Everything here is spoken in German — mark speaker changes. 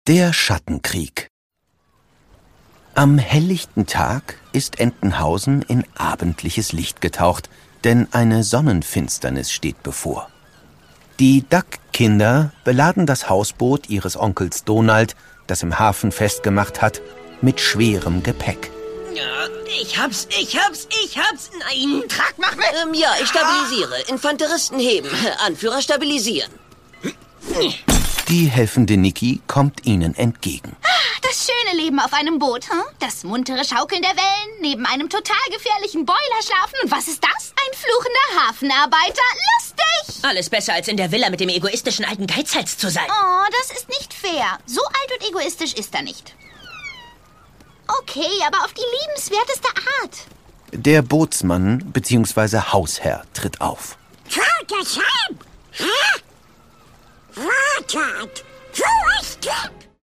Speaker 1: Der Schattenkrieg. Am helllichten Tag ist Entenhausen in abendliches Licht getaucht, denn eine Sonnenfinsternis steht bevor. Die Duck-Kinder beladen das Hausboot ihres Onkels Donald, das im Hafen festgemacht hat, mit schwerem Gepäck.
Speaker 2: Ja, ich hab's. Nein.
Speaker 3: Trag, mach mit.
Speaker 2: Ja, ich stabilisiere. Infanteristen heben. Anführer stabilisieren.
Speaker 1: Die helfende Niki kommt ihnen entgegen.
Speaker 4: Das schöne Leben auf einem Boot, hm? Das muntere Schaukeln der Wellen, neben einem total gefährlichen Boiler schlafen. Und was ist das? Ein fluchender Hafenarbeiter. Lustig!
Speaker 3: Alles besser, als in der Villa mit dem egoistischen alten Geizhals zu sein.
Speaker 4: Oh, das ist nicht fair. So alt und egoistisch ist er nicht. Okay, aber auf die liebenswerteste Art.
Speaker 1: Der Bootsmann bzw. Hausherr tritt auf.
Speaker 5: Wartet! Wo ist der?